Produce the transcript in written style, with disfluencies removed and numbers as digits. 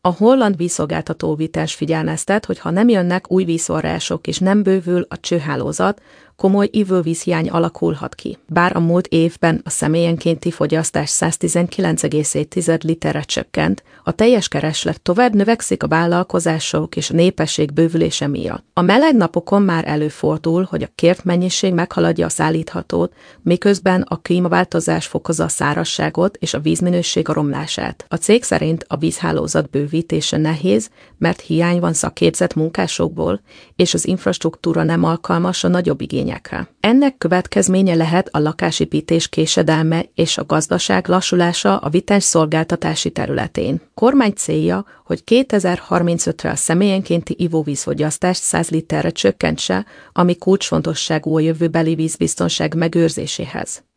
A holland vízszolgáltató vitens figyelmeztet, hogy ha nem jönnek új vízforrások és nem bővül a csőhálózat, komoly ivóvízhiány alakulhat ki. Bár a múlt évben a személyenkénti fogyasztás 119,7 literre csökkent, a teljes kereslet tovább növekszik a vállalkozások és a népesség bővülése miatt. A meleg napokon már előfordul, hogy a kért mennyiség meghaladja a szállíthatót, miközben a klímaváltozás fokozza a szárazságot és a vízminőség romlását. A cég szerint a vízhálózat bővítése nehéz, mert hiány van szakképzett munkásokból, és az infrastruktúra nem alkalmas a nagyobb igényekre. Ennek következménye lehet a lakásépítés késedelme és a gazdaság lassulása a vitens szolgáltatási területén. Kormány célja, hogy 2035-re a személyenkénti ivóvízfogyasztást 100 literre csökkentse, ami kulcsfontosságú a jövőbeli vízbiztonság megőrzéséhez.